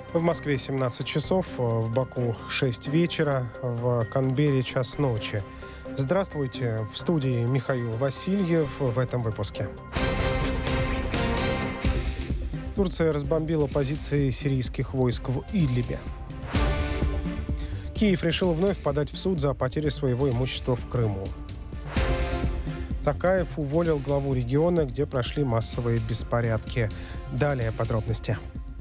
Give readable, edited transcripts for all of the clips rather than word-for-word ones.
В Москве 17 часов, в Баку 6 вечера, в Канберре час ночи. Здравствуйте, в студии Михаил Васильев в этом выпуске. Турция разбомбила позиции сирийских войск в Идлибе. Киев решил вновь подать в суд за потерю своего имущества в Крыму. Токаев уволил главу региона, где прошли массовые беспорядки. Далее подробности.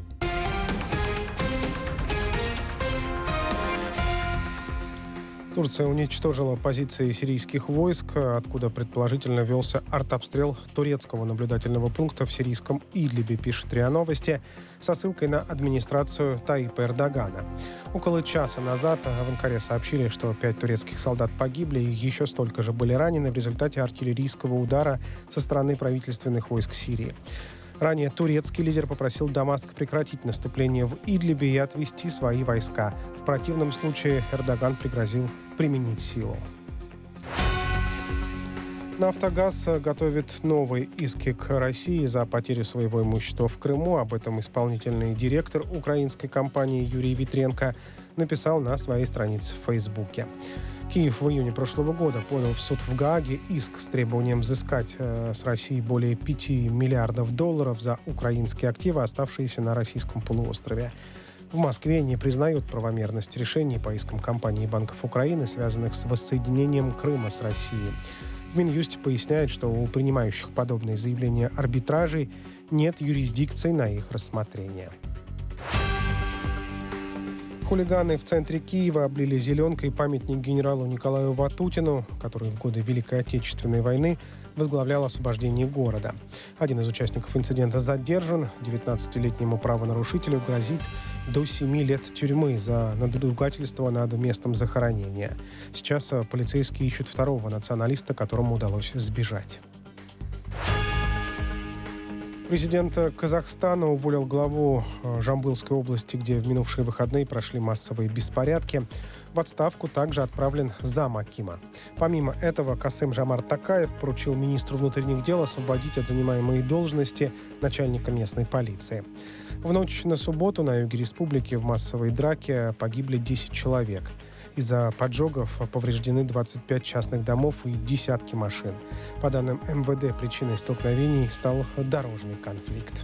Турция уничтожила позиции сирийских войск, откуда предположительно велся артобстрел турецкого наблюдательного пункта в сирийском Идлибе, пишет РИА Новости, со ссылкой на администрацию Таипа Эрдогана. Около часа назад в Анкаре сообщили, что 5 турецких солдат погибли и еще столько же были ранены в результате артиллерийского удара со стороны правительственных войск Сирии. Ранее турецкий лидер попросил Дамаск прекратить наступление в Идлибе и отвести свои войска. В противном случае Эрдоган пригрозил применить силу. «Нафтогаз» готовит новые иски к России за потерю своего имущества в Крыму. Об этом исполнительный директор украинской компании Юрий Витренко написал на своей странице в Фейсбуке. Киев в июне прошлого года подал в суд в Гааге иск с требованием взыскать с России более 5 миллиардов долларов за украинские активы, оставшиеся на российском полуострове. В Москве не признают правомерность решений по искам компаний и банков Украины, связанных с воссоединением Крыма с Россией. В Минюсте поясняют, что у принимающих подобные заявления арбитражей нет юрисдикции на их рассмотрение. Хулиганы в центре Киева облили зеленкой памятник генералу Николаю Ватутину, который в годы Великой Отечественной войны возглавлял освобождение города. Один из участников инцидента задержан. 19-летнему правонарушителю грозит до 7 лет тюрьмы за надругательство над местом захоронения. Сейчас полицейские ищут второго националиста, которому удалось сбежать. Президент Казахстана уволил главу Жамбылской области, где в минувшие выходные прошли массовые беспорядки. В отставку также отправлен зам акима. Помимо этого, Касым-Жомарт Токаев поручил министру внутренних дел освободить от занимаемой должности начальника местной полиции. В ночь на субботу на юге республики в массовой драке погибли 10 человек. Из-за поджогов повреждены 25 частных домов и десятки машин. По данным МВД, причиной столкновений стал дорожный конфликт.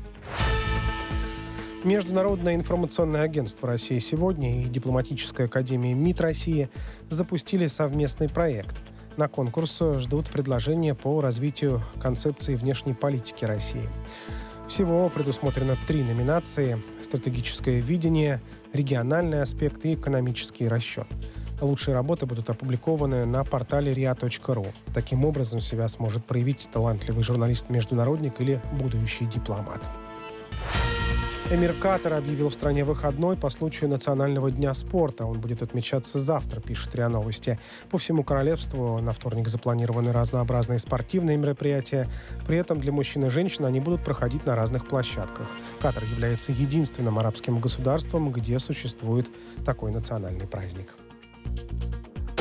Международное информационное агентство России сегодня и Дипломатическая академия МИД России запустили совместный проект. На конкурс ждут предложения по развитию концепции внешней политики России. Всего предусмотрено 3 номинации: стратегическое видение, региональный аспект и экономический расчет. Лучшие работы будут опубликованы на портале ria.ru. Таким образом себя сможет проявить талантливый журналист-международник или будущий дипломат. Эмир Катара объявил в стране выходной по случаю Национального дня спорта. Он будет отмечаться завтра, пишет РИА Новости. По всему королевству на вторник запланированы разнообразные спортивные мероприятия. При этом для мужчин и женщин они будут проходить на разных площадках. Катар является единственным арабским государством, где существует такой национальный праздник.